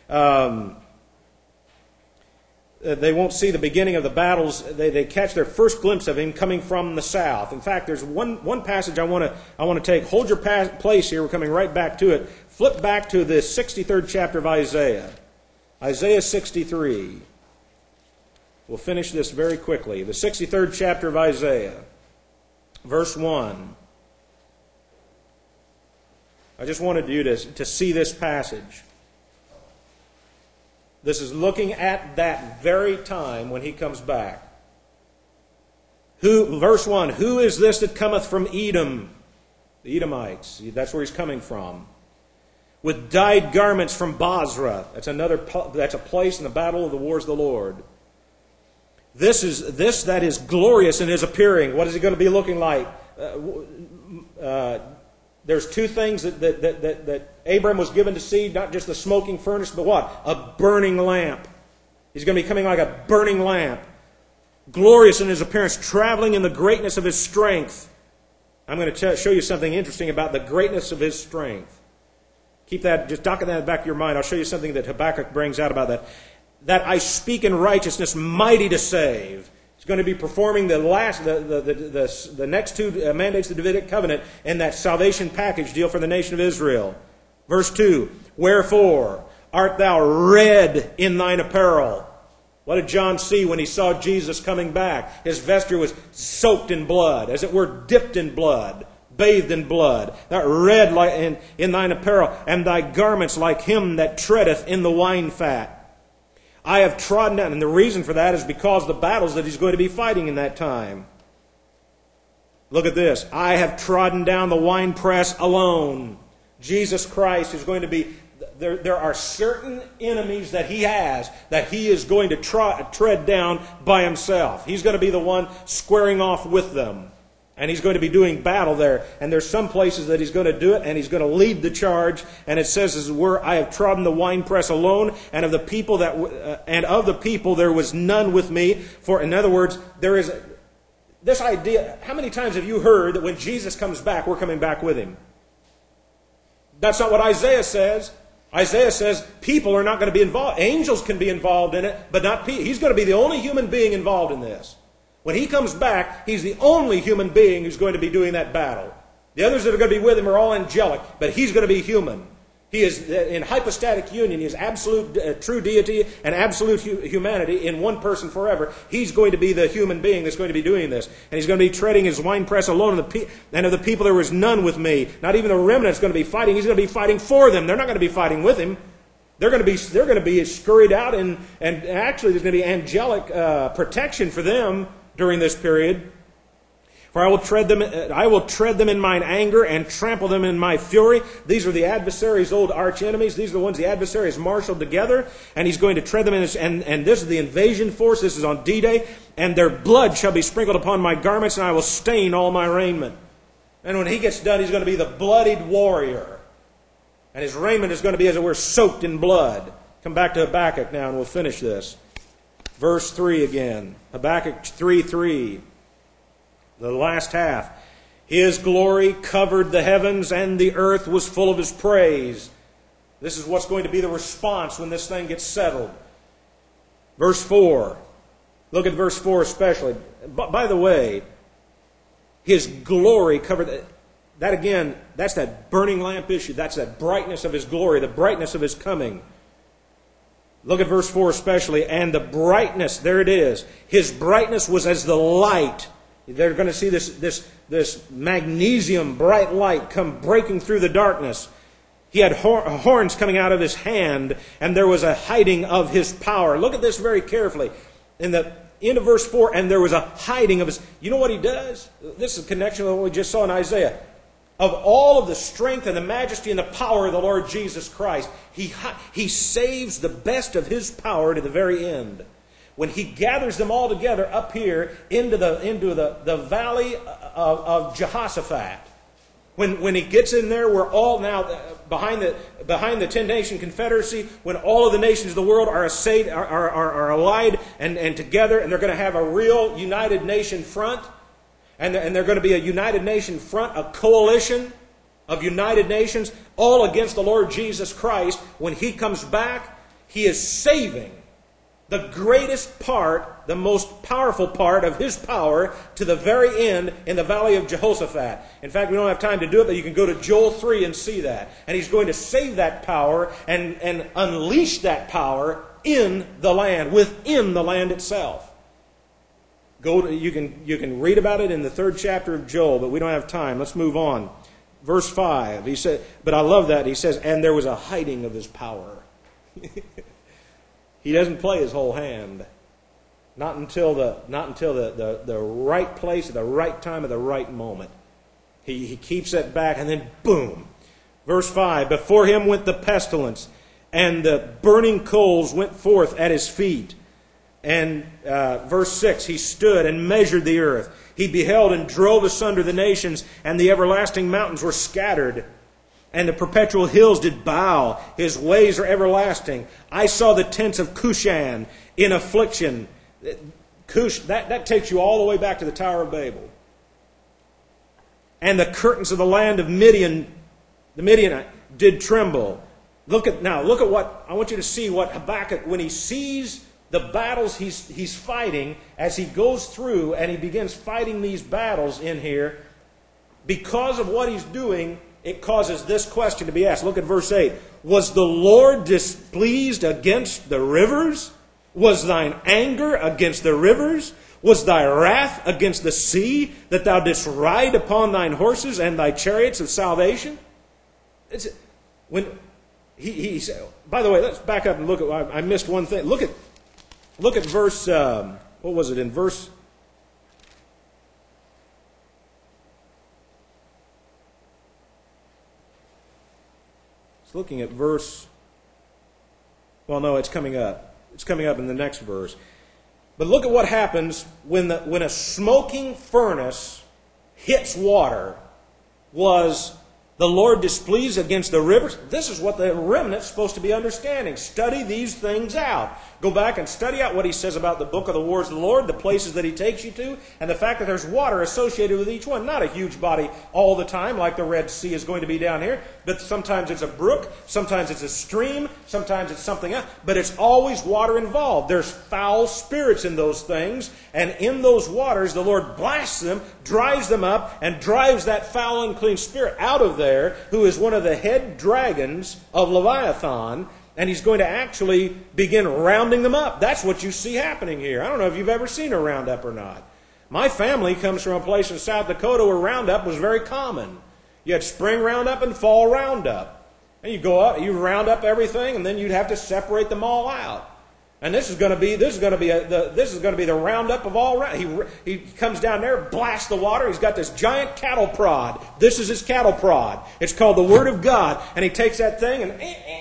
They won't see the beginning of the battles. They catch their first glimpse of Him coming from the south. In fact, there's one passage I want to take. Hold your place here. We're coming right back to it. Flip back to the 63rd chapter of Isaiah. Isaiah 63. We'll finish this very quickly. The 63rd chapter of Isaiah, verse 1. I just wanted you to see this passage. This is looking at that very time when He comes back. Verse 1, who is this that cometh from Edom? The Edomites. That's where He's coming from. With dyed garments from Bozrah. That's a place in the battle of the wars of the Lord. This that is glorious in His appearing. What is He going to be looking like? There's two things that Abram was given to see, not just the smoking furnace, but what? A burning lamp. He's going to be coming like a burning lamp. Glorious in His appearance, traveling in the greatness of His strength. I'm going to show you something interesting about the greatness of His strength. Keep that, just docket that in the back of your mind. I'll show you something that Habakkuk brings out about that. That I speak in righteousness, mighty to save. He's going to be performing the next two mandates of the Davidic covenant in that salvation package deal for the nation of Israel. Verse 2, wherefore art thou red in thine apparel? What did John see when he saw Jesus coming back? His vesture was soaked in blood, as it were dipped in blood, bathed in blood. That red like in thine apparel, and thy garments like him that treadeth in the wine fat. I have trodden down, and the reason for that is because of the battles that he's going to be fighting in that time. Look at this. I have trodden down the winepress alone. Jesus Christ is going to be... There are certain enemies that he has that he is going to tread down by himself. He's going to be the one squaring off with them. And he's going to be doing battle there. And there's some places that he's going to do it, and he's going to lead the charge. And it says, as it were, I have trodden the winepress alone, and of the people there was none with me. For, in other words, there is this idea. How many times have you heard that when Jesus comes back, we're coming back with him? That's not what Isaiah says. Isaiah says people are not going to be involved. Angels can be involved in it, but not people. He's going to be the only human being involved in this. When he comes back, he's the only human being who's going to be doing that battle. The others that are going to be with him are all angelic, but he's going to be human. He is in hypostatic union. He is absolute true deity and absolute humanity in one person forever. He's going to be the human being that's going to be doing this. And he's going to be treading his winepress alone. And of the people there was none with me. Not even a remnant is going to be fighting. He's going to be fighting for them. They're not going to be fighting with him. They're going to be scurried out, and actually there's going to be angelic protection for them during this period. For I will tread them in mine anger and trample them in my fury. These are the adversary's old arch enemies. These are the ones the adversary has marshaled together. And he's going to tread them in his, and this is the invasion force. This is on D-Day. And their blood shall be sprinkled upon my garments, and I will stain all my raiment. And when he gets done, he's going to be the bloodied warrior. And his raiment is going to be, as it were, soaked in blood. Come back to Habakkuk now, and we'll finish this. Verse 3 again. Habakkuk 3:3. The last half. His glory covered the heavens, and the earth was full of his praise. This is what's going to be the response when this thing gets settled. Verse 4. Look at verse 4 especially. By the way, his glory covered... That again, that's that burning lamp issue. That's that brightness of his glory, the brightness of his coming. Look at verse 4 especially. And the brightness, there it is. His brightness was as the light. They're going to see this magnesium bright light come breaking through the darkness. He had horns coming out of his hand, and there was a hiding of his power. Look at this very carefully. In the end of verse 4, and there was a hiding of his... You know what he does? This is a connection with what we just saw in Isaiah. Of all of the strength and the majesty and the power of the Lord Jesus Christ, he saves the best of his power to the very end. When he gathers them all together up here into the valley of Jehoshaphat. When he gets in there, we're all now behind the 10-nation confederacy, when all of the nations of the world are allied and together, and they're going to have a real united nation front, and they're going to be a united nation front, a coalition of united nations, all against the Lord Jesus Christ. When he comes back, he is saving the greatest part, the most powerful part of his power to the very end in the valley of Jehoshaphat. In fact, we don't have time to do it, but you can go to Joel 3 and see that. And he's going to save that power and unleash that power in the land, within the land itself. You can read about it in the 3rd chapter of Joel, but we don't have time. Let's move on. Verse 5, he said, but I love that. He says, and there was a hiding of his power. He doesn't play his whole hand. Not until the right place, at the right time, at the right moment. He keeps it back, and then boom. Verse 5, before him went the pestilence, and the burning coals went forth at his feet. And verse 6, he stood and measured the earth. He beheld and drove asunder the nations, and the everlasting mountains were scattered. And the perpetual hills did bow. His ways are everlasting. I saw the tents of Cushan in affliction. That takes you all the way back to the Tower of Babel. And the curtains of the land of Midian, the Midianite, did tremble. Look at what, I want you to see what Habakkuk, when he sees the battles he's fighting, as he goes through and he begins fighting these battles in here, because of what he's doing, it causes this question to be asked. Look at verse 8. Was the Lord displeased against the rivers? Was thine anger against the rivers? Was thy wrath against the sea, that thou didst ride upon thine horses and thy chariots of salvation? When he said, by the way, let's back up and look at, I missed one thing. Look at verse, what was it, in verse, it's looking at verse, well, no, it's coming up. It's coming up in the next verse. But look at what happens when a smoking furnace hits water. Was the Lord displeased against the rivers? This is what the remnant's supposed to be understanding. Study these things out. Go back and study out what he says about the book of the wars of the Lord, the places that he takes you to, and the fact that there's water associated with each one. Not a huge body all the time like the Red Sea is going to be down here, but sometimes it's a brook, sometimes it's a stream, sometimes it's something else, but it's always water involved. There's foul spirits in those things, and in those waters the Lord blasts them, dries them up, and drives that foul, unclean spirit out of there, who is one of the head dragons of Leviathan, and he's going to actually begin rounding them up. That's what you see happening here. I don't know if you've ever seen a roundup or not. My family comes from a place in South Dakota where roundup was very common. You had spring roundup and fall roundup. And you go out, you round up everything, and then you'd have to separate them all out. And this is going to be the roundup of all round. He comes down there, blasts the water. He's got this giant cattle prod. This is his cattle prod. It's called the Word of God. And he takes that thing and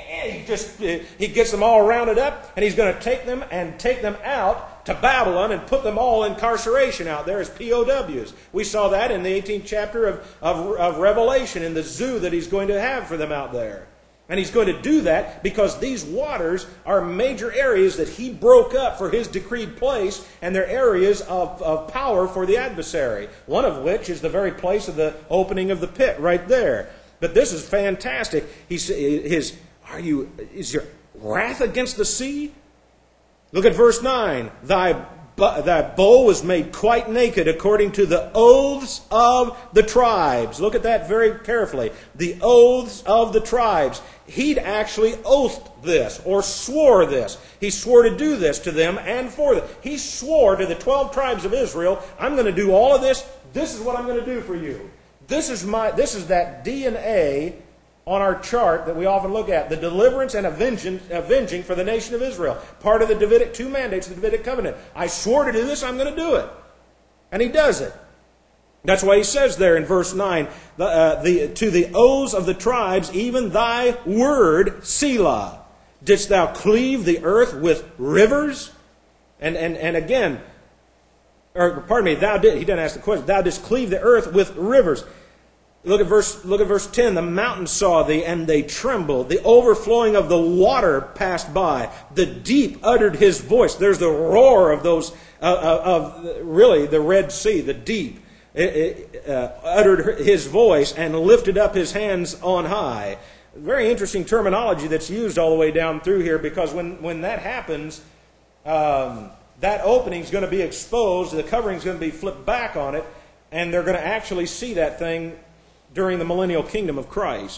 he gets them all rounded up, and he's going to take them out to Babylon and put them all in incarceration out there as POWs. We saw that in the 18th chapter of Revelation, in the zoo that he's going to have for them out there. And he's going to do that because these waters are major areas that he broke up for his decreed place, and they're areas of power for the adversary. One of which is the very place of the opening of the pit right there. But this is fantastic. Is your wrath against the sea? Look at verse 9. Thy bow was made quite naked according to the oaths of the tribes. Look at that very carefully. The oaths of the tribes. He'd actually oathed this, or swore this. He swore to do this to them and for them. He swore to the 12 tribes of Israel, I'm going to do all of this. This is what I'm going to do for you. This is that DNA on our chart that we often look at, the deliverance and avenging for the nation of Israel. Part of the Davidic, 2 mandates of the Davidic covenant. I swore to do this, I'm going to do it. And he does it. That's why he says there in verse 9, to the oaths of the tribes, even thy word, Selah. Didst thou cleave the earth with rivers? And again, or pardon me, he didn't ask the question, thou didst cleave the earth with rivers. Look at verse 10. The mountains saw thee, and they trembled. The overflowing of the water passed by. The deep uttered his voice. There's the roar of those, really the Red Sea, the deep. Uttered his voice and lifted up his hands on high. Very interesting terminology that's used all the way down through here, because when that happens, that opening is going to be exposed. The covering is going to be flipped back on it, and they're going to actually see that thing during the millennial kingdom of Christ.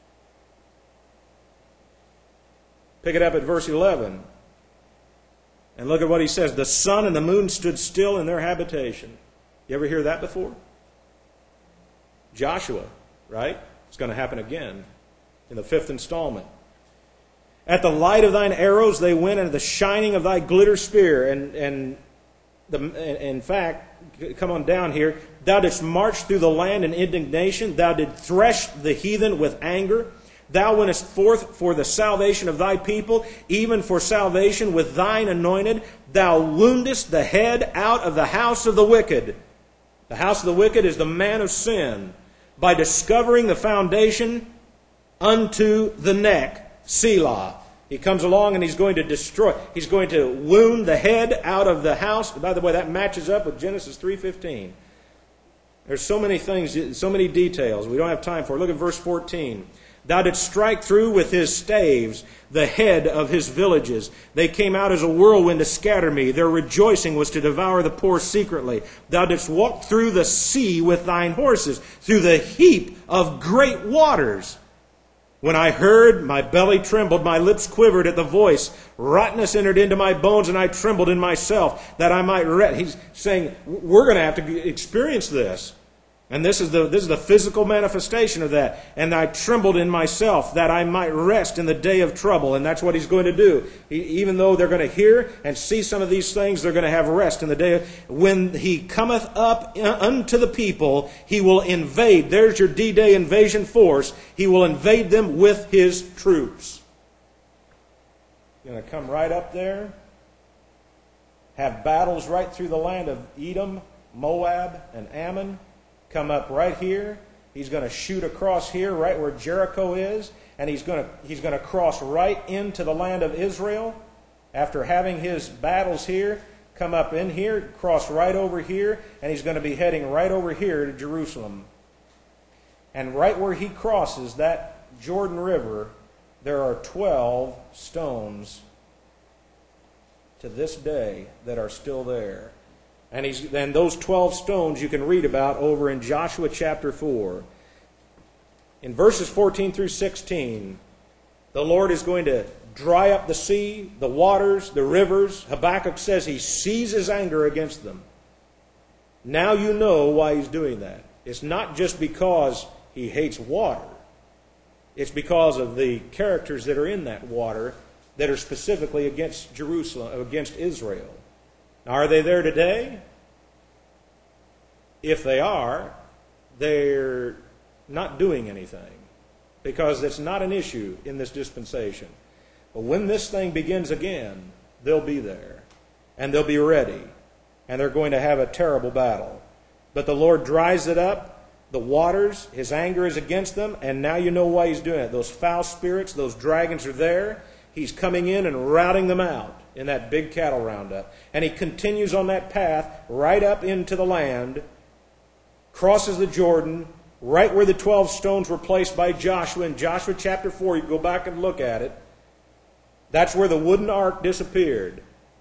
Pick it up at verse 11. And look at what he says. The sun and the moon stood still in their habitation. You ever hear that before? Joshua, right? It's going to happen again in the 5th installment. At the light of thine arrows they went, and at the shining of thy glitter spear. And in fact, come on down here. Thou didst march through the land in indignation. Thou didst thresh the heathen with anger. Thou wentest forth for the salvation of thy people, even for salvation with thine anointed. Thou woundest the head out of the house of the wicked. The house of the wicked is the man of sin. By discovering the foundation unto the neck, Selah. He comes along and he's going to destroy. He's going to wound the head out of the house. By the way, that matches up with Genesis 3:15. There's so many things, so many details we don't have time for. Look at verse 14. Thou didst strike through with his staves the head of his villages. They came out as a whirlwind to scatter me. Their rejoicing was to devour the poor secretly. Thou didst walk through the sea with thine horses, through the heap of great waters. When I heard, my belly trembled, my lips quivered at the voice. Rottenness entered into my bones, and I trembled in myself, that I might rest. He's saying, we're going to have to experience this. And this is the physical manifestation of that. And I trembled in myself, that I might rest in the day of trouble. And that's what he's going to do. Even though they're going to hear and see some of these things, they're going to have rest in the day. When he cometh up unto the people, he will invade. There's your D-Day invasion force. He will invade them with his troops. He's going to come right up there, have battles right through the land of Edom, Moab, and Ammon. Come up right here. He's going to shoot across here, right where Jericho is, and he's going to cross right into the land of Israel. After having his battles here, come up in here, cross right over here, and he's going to be heading right over here to Jerusalem. And right where he crosses that Jordan River, there are 12 stones to this day that are still there. And those 12 stones you can read about over in Joshua chapter 4. In verses 14 through 16, the Lord is going to dry up the sea, the waters, the rivers. Habakkuk says he seizes anger against them. Now you know why he's doing that. It's not just because he hates water. It's because of the characters that are in that water that are specifically against Jerusalem, against Israel. Are they there today? If they are, they're not doing anything because it's not an issue in this dispensation. But when this thing begins again, they'll be there and they'll be ready and they're going to have a terrible battle. But the Lord dries it up, the waters, his anger is against them, and now you know why he's doing it. Those foul spirits, those dragons are there. He's coming in and routing them out in that big cattle roundup. And he continues on that path right up into the land, crosses the Jordan, right where the 12 stones were placed by Joshua. In Joshua chapter 4, you can go back and look at it. That's where the wooden ark disappeared.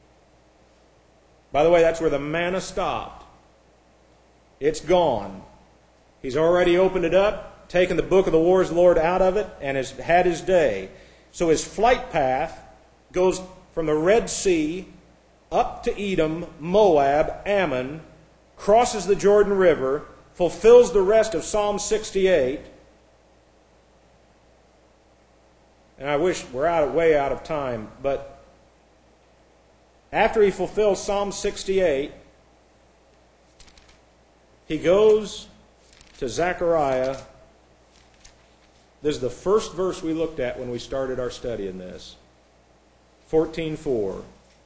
By the way, that's where the manna stopped. It's gone. He's already opened it up, taken the book of the wars of the Lord out of it, and has had his day. So his flight path goes from the Red Sea up to Edom, Moab, Ammon, crosses the Jordan River, fulfills the rest of Psalm 68. And I wish we're way out of time, but after he fulfills Psalm 68, he goes to Zechariah. This is the first verse we looked at when we started our study in this. 14:4.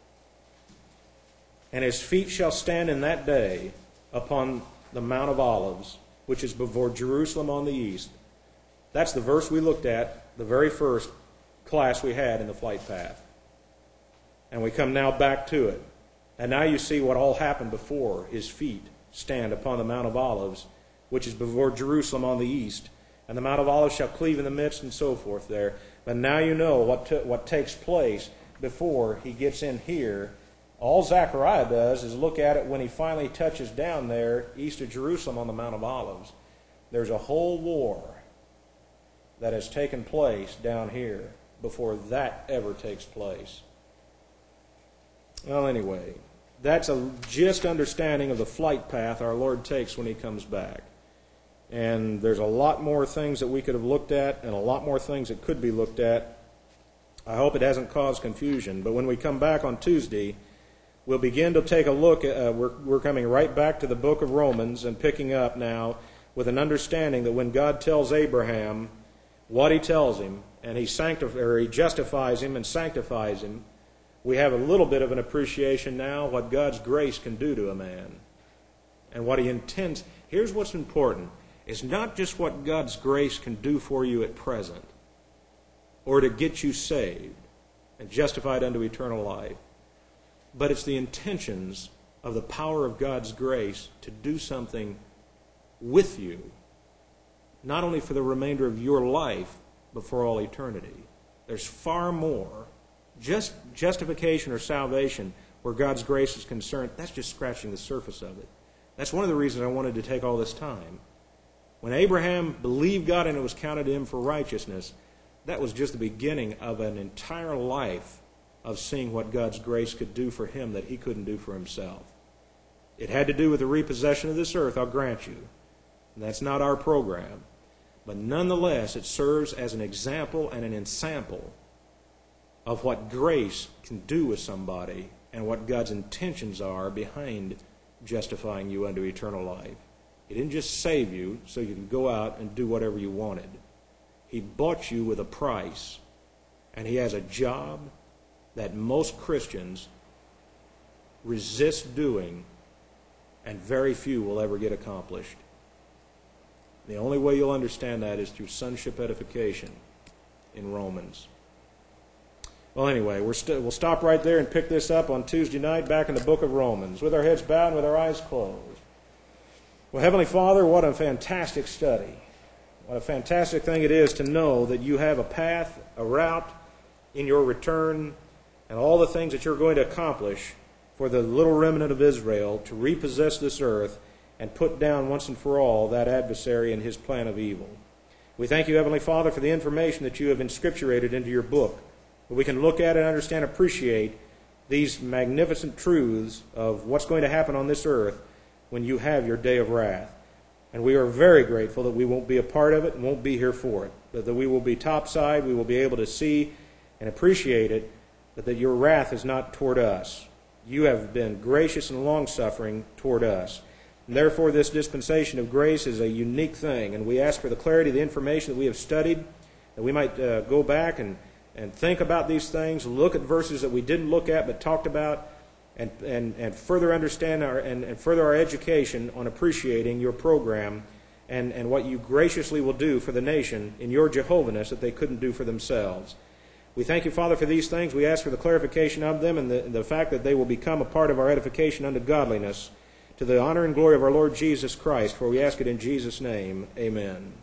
And his feet shall stand in that day upon the Mount of Olives, which is before Jerusalem on the east. That's the verse we looked at, the very first class we had in the flight path. And we come now back to it. And now you see what all happened before his feet stand upon the Mount of Olives, which is before Jerusalem on the east. And the Mount of Olives shall cleave in the midst, and so forth there. But now you know what takes place before he gets in here. All Zechariah does is look at it when he finally touches down there east of Jerusalem on the Mount of Olives. There's a whole war that has taken place down here before that ever takes place. Well, anyway, that's a just understanding of the flight path our Lord takes when he comes back. And there's a lot more things that we could have looked at and a lot more things that could be looked at. I hope it hasn't caused confusion. But when we come back on Tuesday, we'll begin to take a look. We're coming right back to the book of Romans and picking up now with an understanding that when God tells Abraham what he tells him, and he justifies him and sanctifies him, we have a little bit of an appreciation now what God's grace can do to a man and what he intends. Here's what's important. It's not just what God's grace can do for you at present or to get you saved and justified unto eternal life, but it's the intentions of the power of God's grace to do something with you, not only for the remainder of your life, but for all eternity. There's far more. Just justification or salvation where God's grace is concerned, that's just scratching the surface of it. That's one of the reasons I wanted to take all this time. When Abraham believed God and it was counted to him for righteousness, that was just the beginning of an entire life of seeing what God's grace could do for him that he couldn't do for himself. It had to do with the repossession of this earth, I'll grant you. And that's not our program. But nonetheless, it serves as an example and an ensample of what grace can do with somebody and what God's intentions are behind justifying you unto eternal life. He didn't just save you so you could go out and do whatever you wanted. He bought you with a price, and he has a job that most Christians resist doing, and very few will ever get accomplished. The only way you'll understand that is through sonship edification in Romans. Well, anyway, we'll stop right there and pick this up on Tuesday night back in the book of Romans, with our heads bowed and with our eyes closed. Well, Heavenly Father, what a fantastic study. What a fantastic thing it is to know that you have a path, a route in your return, and all the things that you're going to accomplish for the little remnant of Israel to repossess this earth and put down once and for all that adversary and his plan of evil. We thank you, Heavenly Father, for the information that you have inscripturated into your book. We can look at and understand, appreciate these magnificent truths of what's going to happen on this earth when you have your day of wrath. And we are very grateful that we won't be a part of it and won't be here for it, but that we will be topside, we will be able to see and appreciate it, but that your wrath is not toward us. You have been gracious and long-suffering toward us. And therefore, this dispensation of grace is a unique thing, and we ask for the clarity of the information that we have studied, that we might go back and think about these things, look at verses that we didn't look at but talked about, and further understand and further our education on appreciating your program and what you graciously will do for the nation in your Jehovahness that they couldn't do for themselves. We thank you, Father, for these things. We ask for the clarification of them and the fact that they will become a part of our edification unto godliness, to the honor and glory of our Lord Jesus Christ, for we ask it in Jesus' name. Amen.